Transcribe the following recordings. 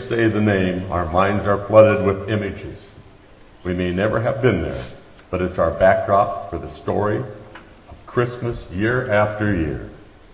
say the name, our minds are flooded with images. We may never have been there, but it's our backdrop for the story of Christmas year after year.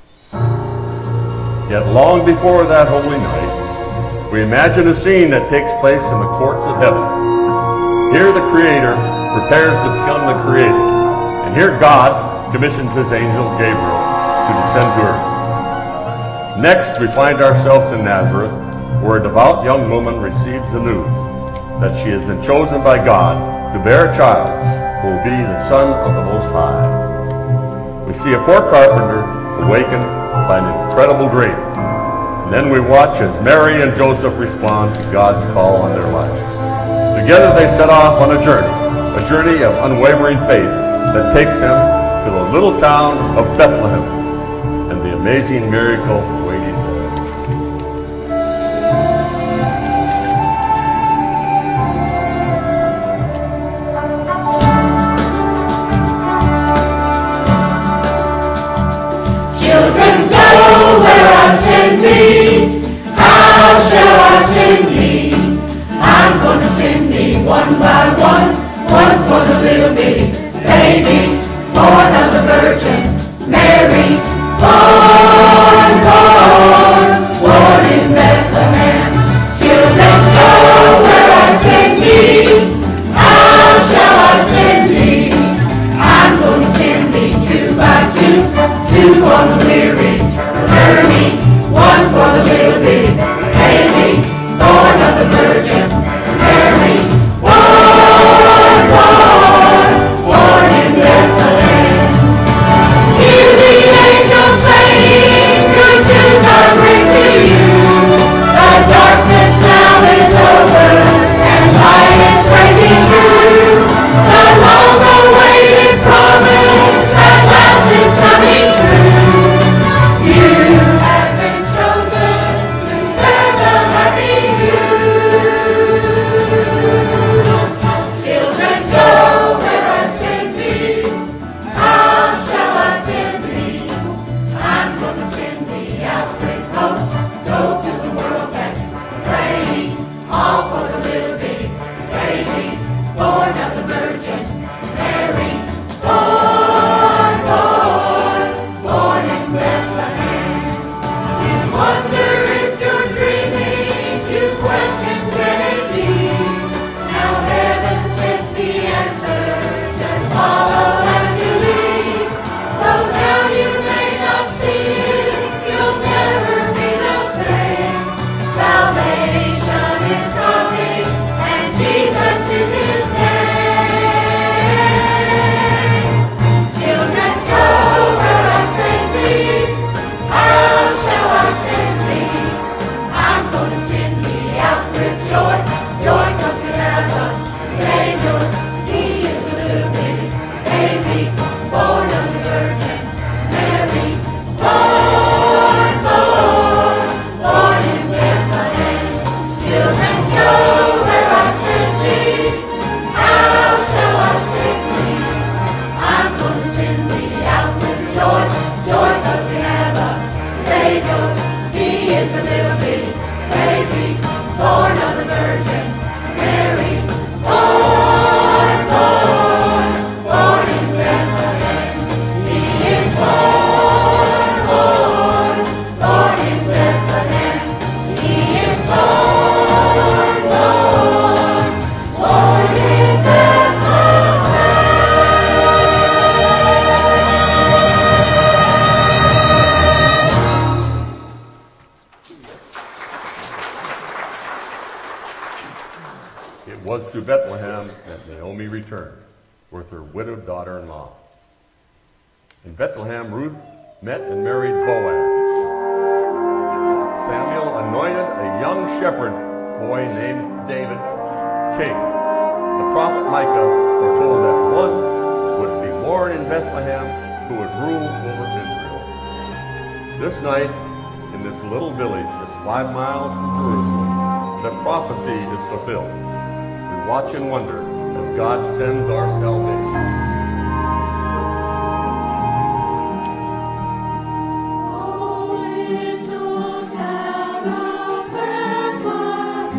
Yet long before that holy night, we imagine a scene that takes place in the courts of heaven. Here the Creator prepares to become the created, and here God commissions his angel Gabriel to descend to earth. Next, we find ourselves in Nazareth, where a devout young woman receives the news that she has been chosen by God to bear a child who will be the Son of the Most High. We see a poor carpenter awakened by an incredible dream, and then we watch as Mary and Joseph respond to God's call on their lives. Together they set off on a journey of unwavering faith that takes them to the little town of Bethlehem and the amazing miracle waiting there. Children, go where I send thee. How shall I send thee? I'm going to send thee one by one for the little bitty baby, born of the Virgin Mary, born in Bethlehem. Children, go where I send thee. How shall I send thee? I'm going to send thee 2 by 2 on the weary journey, one for the little bitty baby, born of the Virgin Mary, born in Bethlehem. Hear the angels saying, good news I bring to you. The darkness now is over, and light is breaking through. The long-awaited promise at last is coming true. You have been chosen to bear the happy news. Children, go where I send thee. How shall I send thee? I'm going to send thee out with hope. Go to the world that's praying, all for the little bitty baby, born of the Virgin Mary, born in Bethlehem. You wonder if you're dreaming, you question can it be? Now heaven sends the answer, just follow and believe. Though now you may not see it, you'll never be the same. Salvation is coming, and Jesus is his name. Children, go where I send thee. How shall I send thee? I'm going to send thee out with joy, 'cause we have a Savior. He is a little bitty baby, born of the Virgin Mary, born in Bethlehem. Children, go where I send thee. How shall I send thee? I'm going to send thee out with joy, 'cause we have a Savior. He is a little bitty baby, born of the Virgin Mary, born in Bethlehem. He is born in Bethlehem. He is born in Bethlehem. It was to Bethlehem that Naomi returned with her widowed daughter-in-law. In Bethlehem, Ruth met and married Boaz. Samuel anointed a young shepherd boy named David king. The prophet Micah foretold that one would be born in Bethlehem who would rule over Israel. This night, in this little village just 5 miles from Jerusalem, the prophecy is fulfilled. We watch and wonder as God sends our salvation. Oh, little town of Bethlehem.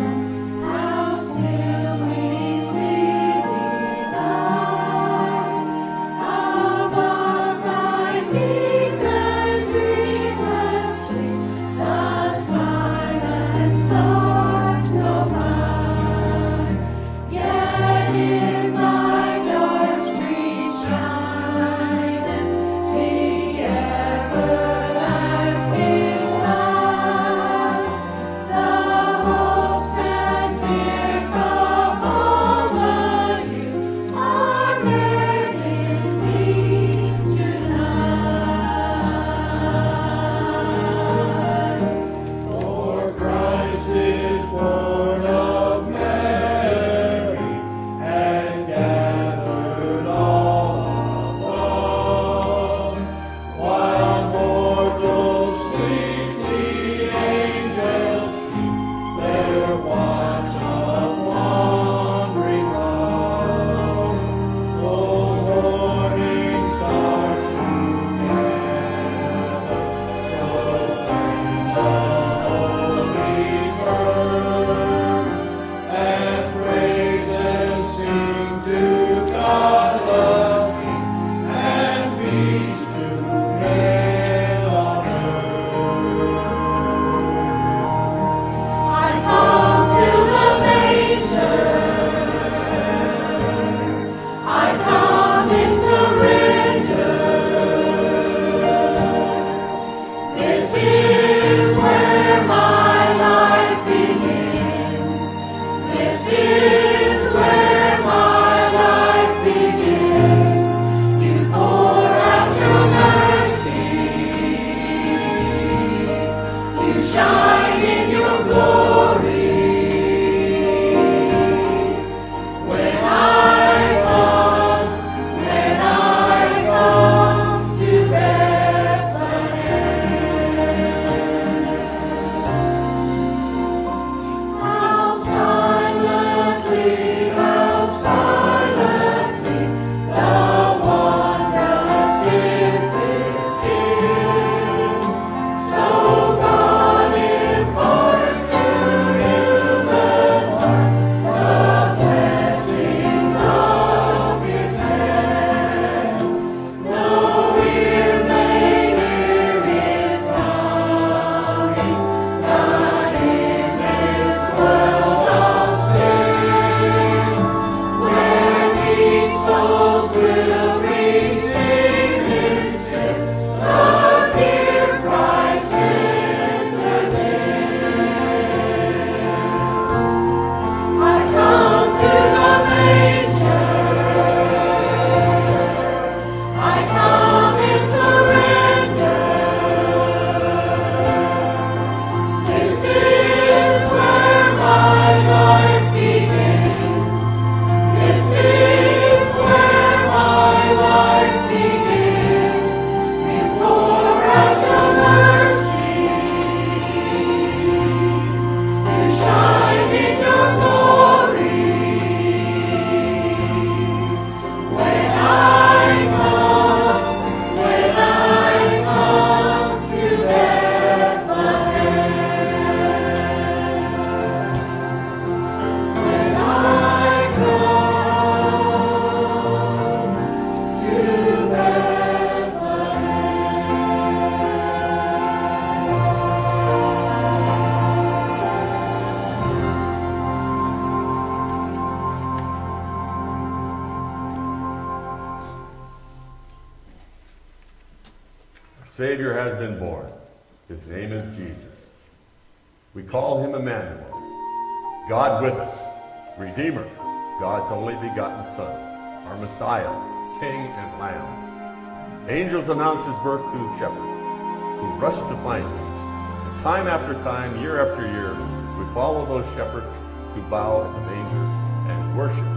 Savior has been born. His name is Jesus. We call him Emmanuel, God with us, Redeemer, God's only begotten Son, our Messiah, King and Lamb. Angels announce his birth to shepherds who rush to find him. And time after time, year after year, we follow those shepherds who bow in the manger and worship.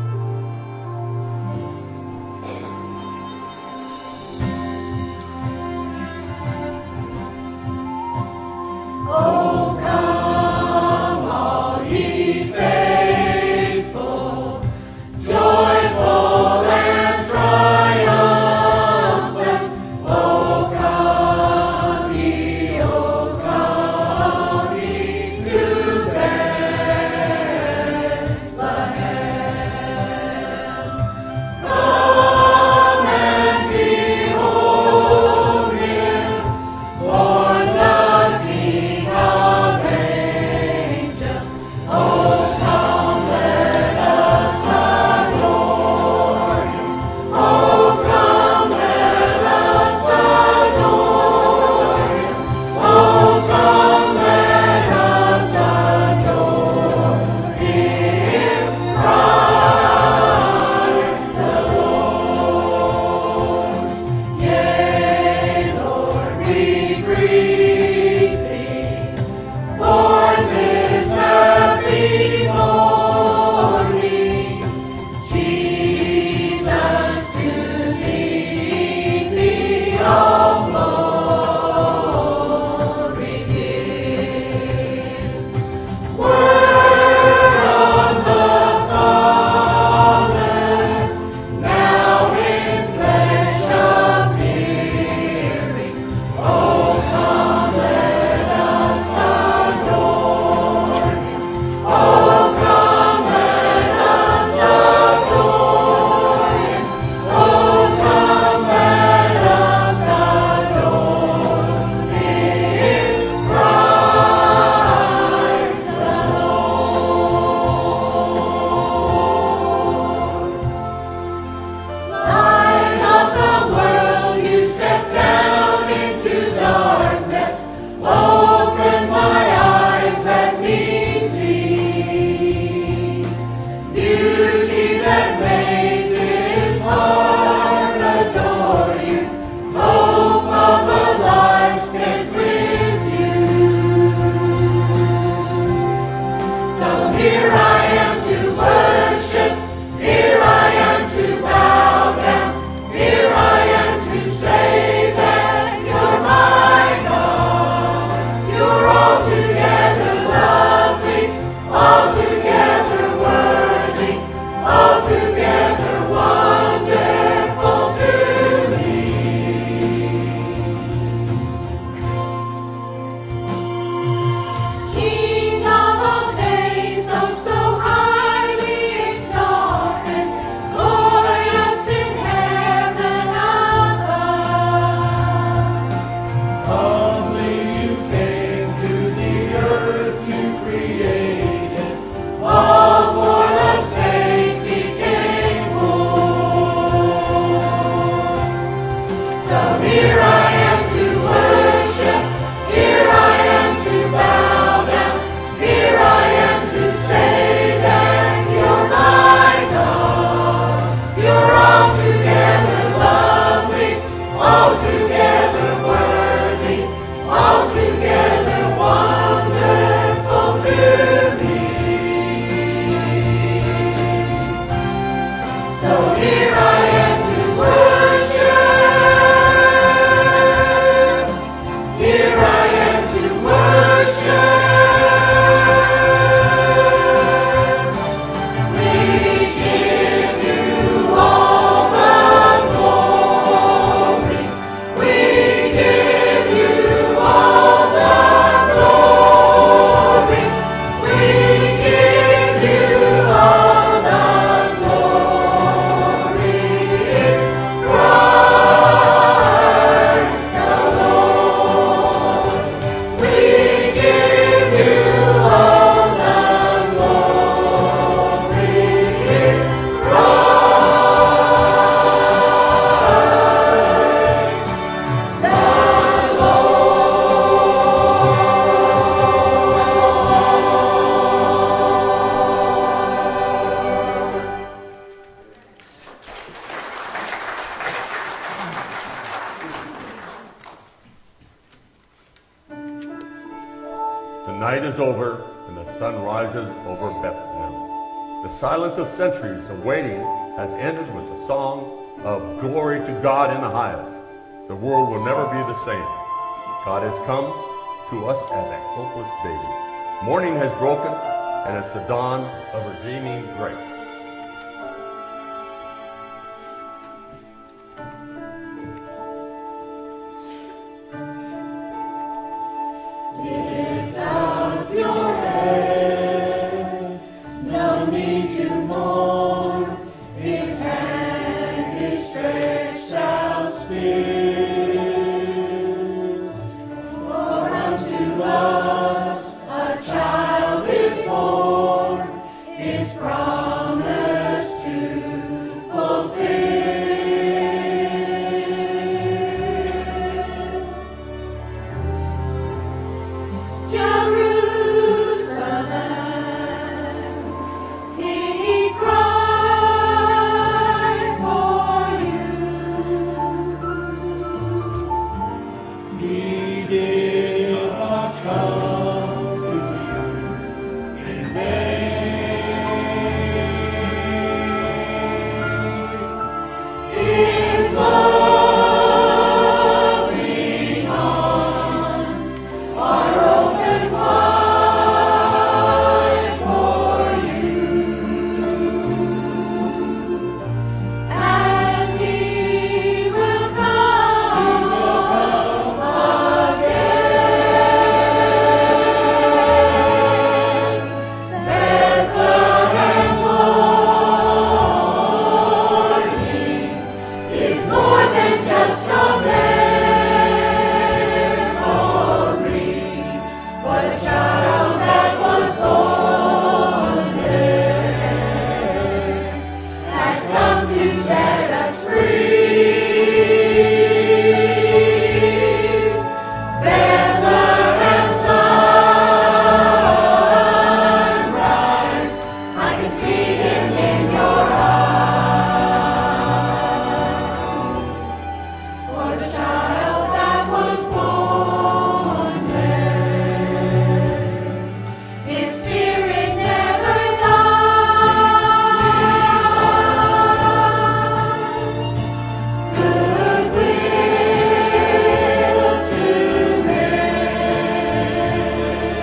Oh, come, all ye faithful, joyful and triumphant. Oh, come ye to Bethlehem. night is over and the sun rises over Bethlehem. The silence of centuries of waiting has ended with the song of glory to God in the highest. The world will never be the same. God has come to us as a hopeless baby. Morning has broken, and it's the dawn of redeeming grace. Lift up your heads, no need to mourn. His hand is stretched out still. For unto us a child is born, His promise to fulfill. Jerusalem, He cried for you. He did not come to you in vain. His loving arms are open wide for you, and He will come again. Bethlehem morning is more than just a memory, but a child that was born there has come to set us free. Bethlehem sunrise, I can see Him in your eyes. For the child that was born there, His spirit never dies. Goodwill to men,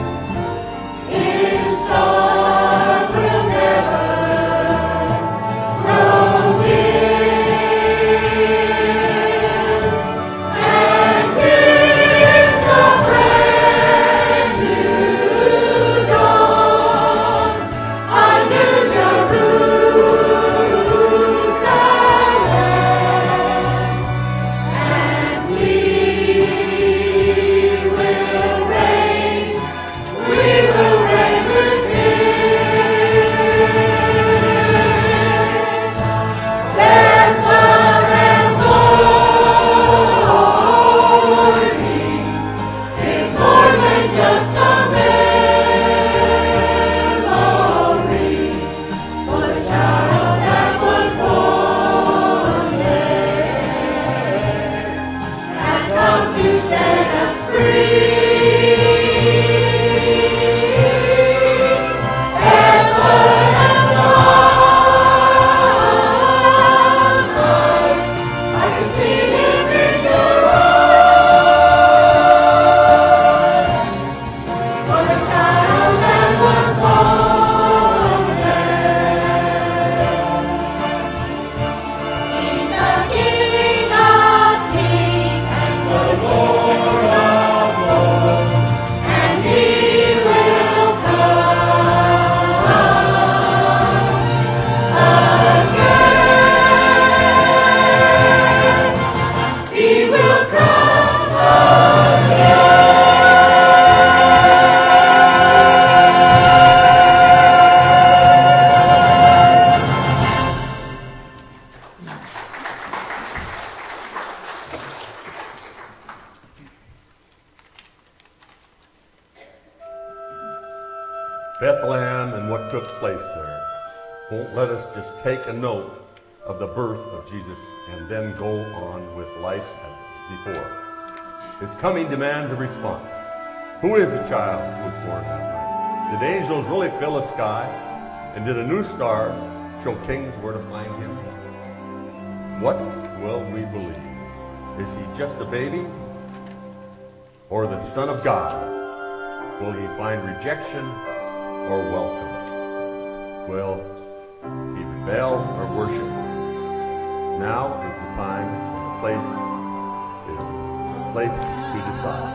His star will never grow dim, and gives a brand new dawn, a new Jerusalem, and we will reign with Him. Bethlehem morning is more than just a memory, for the child that was born there has come to set us free. Bethlehem sunrise, I can see Him in your eyes. For the child that was born there, He's the King of kings and the Lord of lords, and He will come again. He will come again. Bethlehem and what took place there won't let us just take a note of the birth of Jesus and then go on with life as before. His coming demands a response. Who is the child who was born that night? Did angels really fill the sky? And did a new star show kings where to find him? What will we believe? Is he just a baby? Or the Son of God? Will he find rejection or welcome? Will he rebel or worship? Now is the time, the place to decide.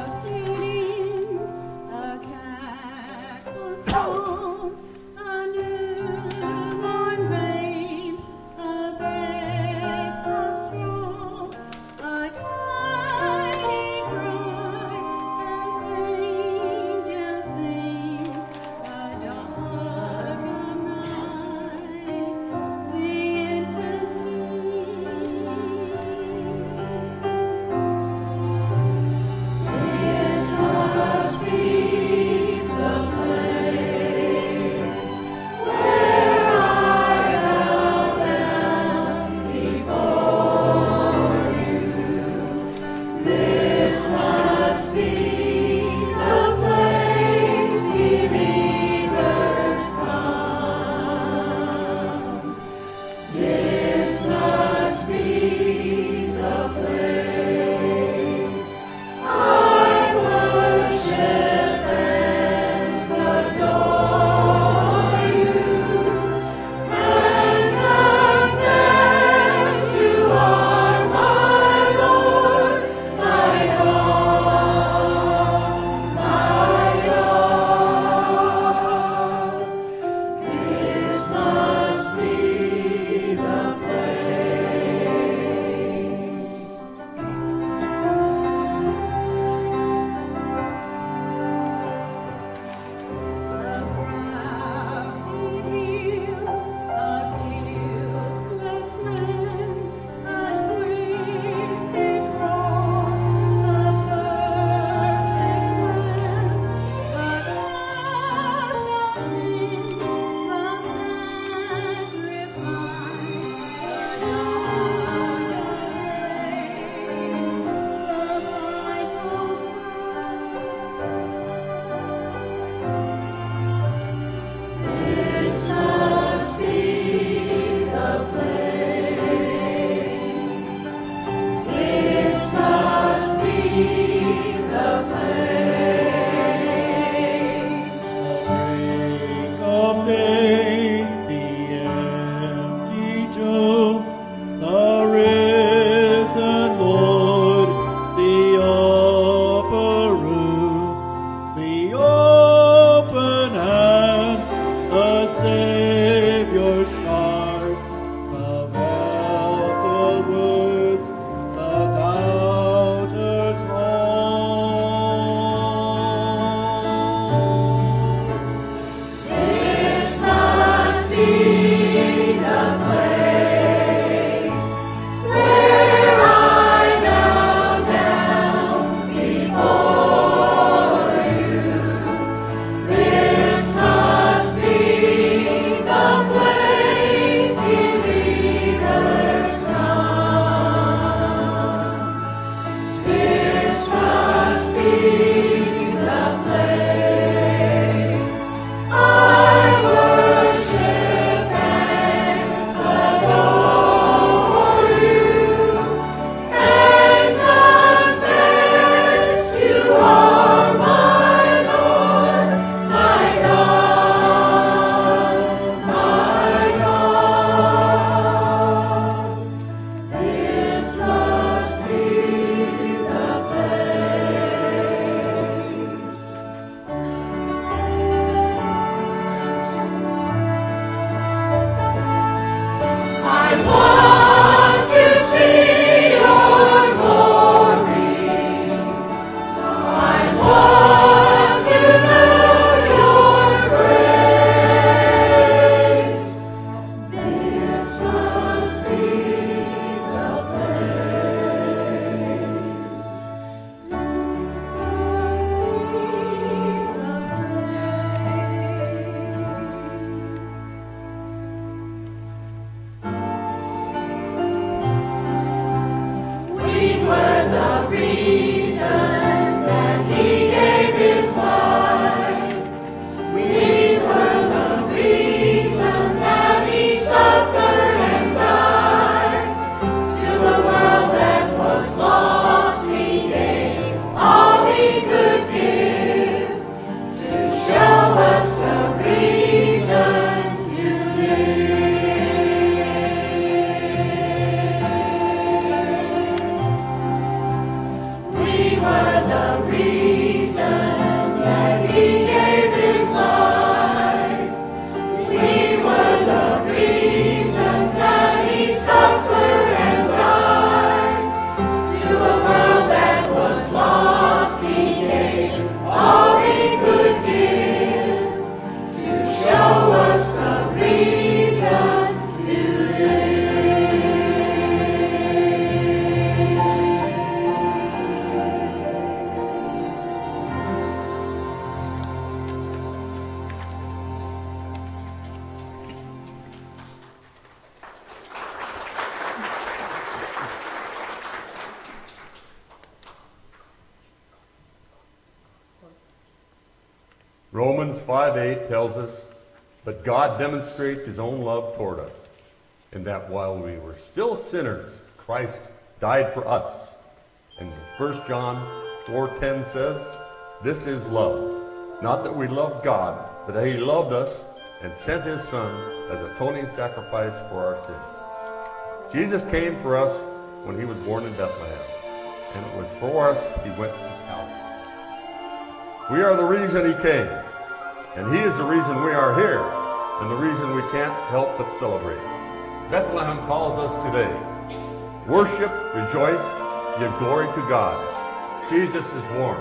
Romans 5:8 tells us, but God demonstrates his own love toward us, in that while we were still sinners, Christ died for us. And 1 John 4:10 says, this is love, not that we loved God, but that he loved us and sent his Son as atoning sacrifice for our sins. Jesus came for us when he was born in Bethlehem, and it was for us he went to Calvary. We are the reason he came, and he is the reason we are here, and the reason we can't help but celebrate. Bethlehem calls us today. Worship, rejoice, give glory to God. Jesus is born.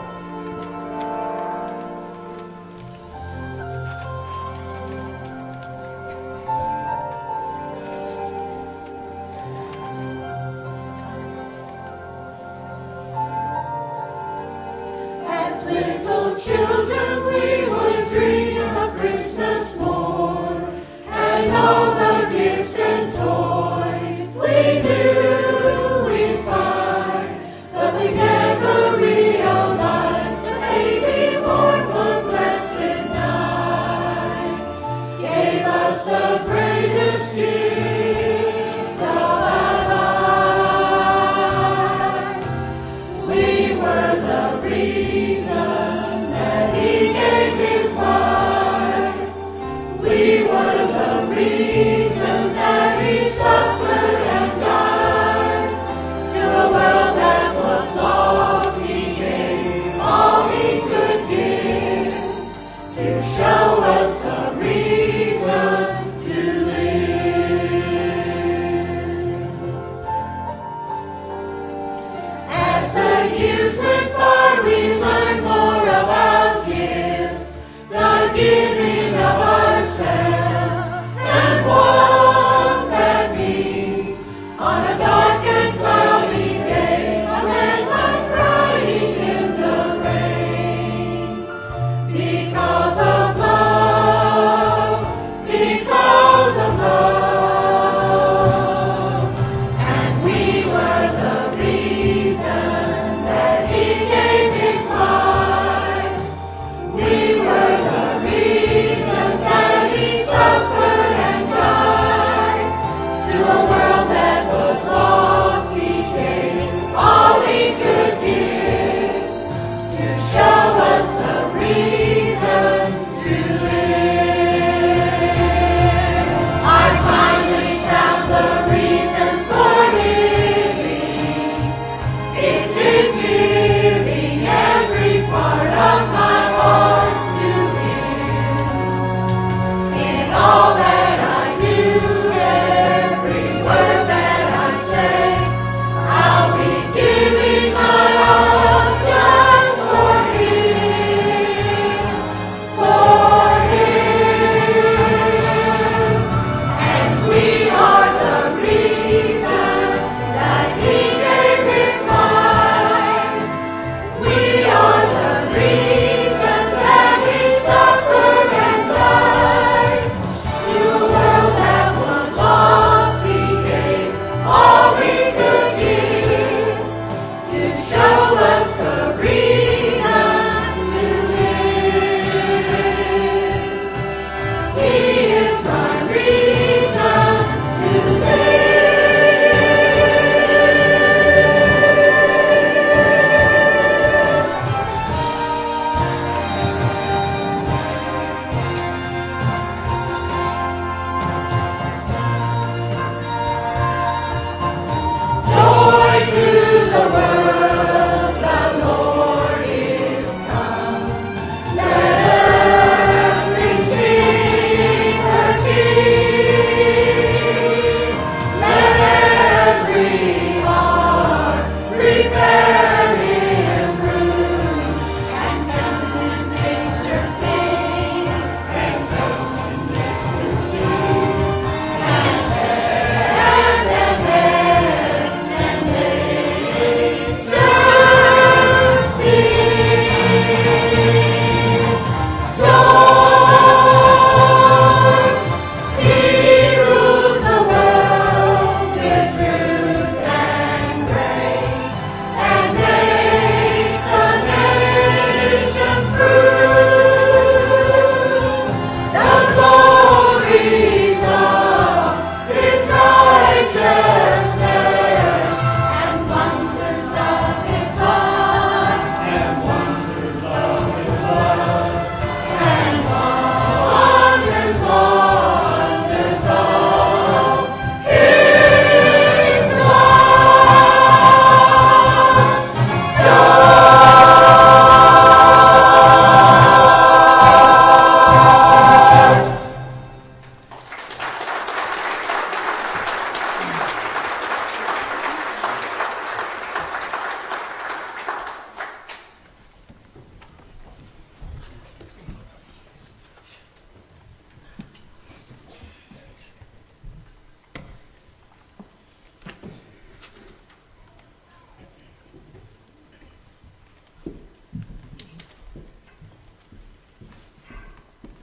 As little children we would dream of Christmas morn, and all the gifts and toys we knew we'd find, but we never realized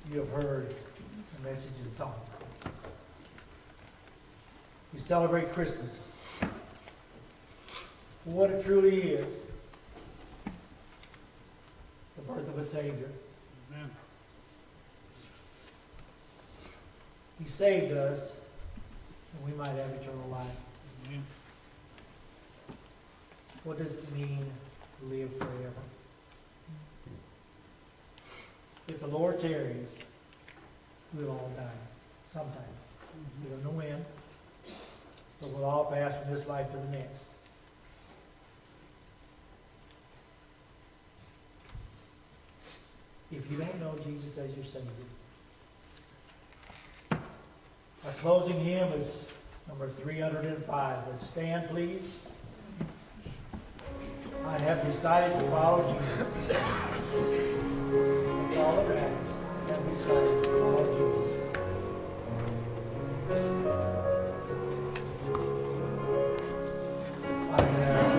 you have heard the message in song. We celebrate Christmas for what it truly is, the birth of a Savior. Amen. He saved us, and we might have eternal life. Amen. What does it mean to live forever? If the Lord tarries, we'll all die sometime. We don't know when, but we'll all pass from this life to the next. If you don't know Jesus as your Savior, our closing hymn is number 305. Let's stand, please. I have decided to follow Jesus. That's all that matters. I have decided to follow Jesus. I have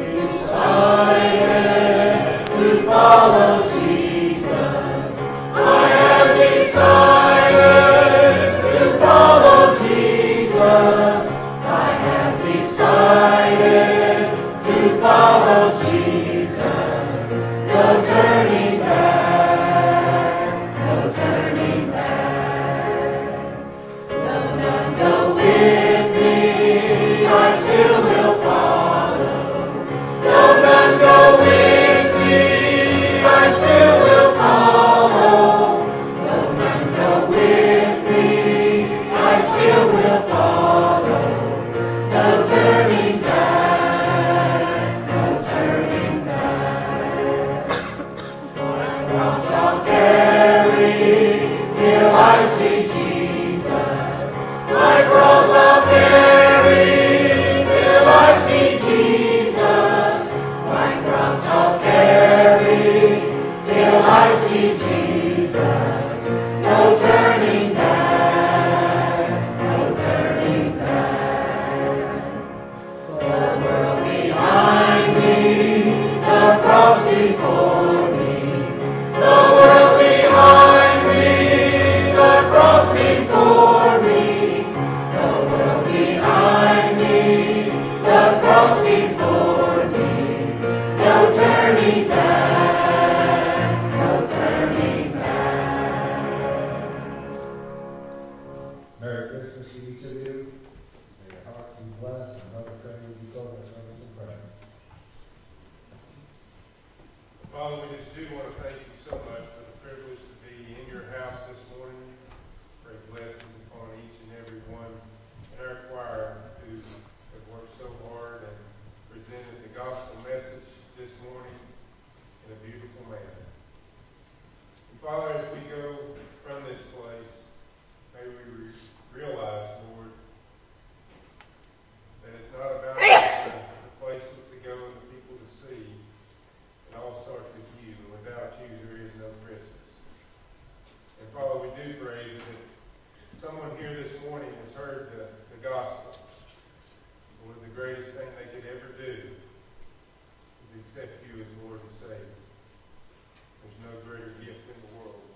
decided to follow Jesus. I have decided to follow Jesus. I have decided to follow Jesus. No turning back, no turning back. No, none go with me, I still will follow. No, none go with me, I still will follow. No, none go with me, I still will follow. No turning back, no turning back. My cross I'll carry till I see Jesus. My cross I'll carry till I see Jesus. My cross I'll carry till I see Jesus. No turning back, no turning back. The world behind me, the cross before me. The world behind me, the cross before me. The world behind me, the cross before me. No turning back, no turning back. Merry Christmas to each of you. May your hearts be blessed and Mother Mary will be close our service in prayer. Father, we just do want to thank you so much for the privilege to be in your house this morning. Pray blessings upon each and every one in our choir who have worked so hard and presented the gospel message this morning in a beautiful manner. And Father, as we go from this place, may we realize, Lord, that it's not about the places to go and the people to see. It all starts with you, and without you there is no Christmas. And Father, we do pray that if someone here this morning has heard the gospel, Lord, the greatest thing they could ever do is accept you as Lord and Savior. There's no greater gift in the world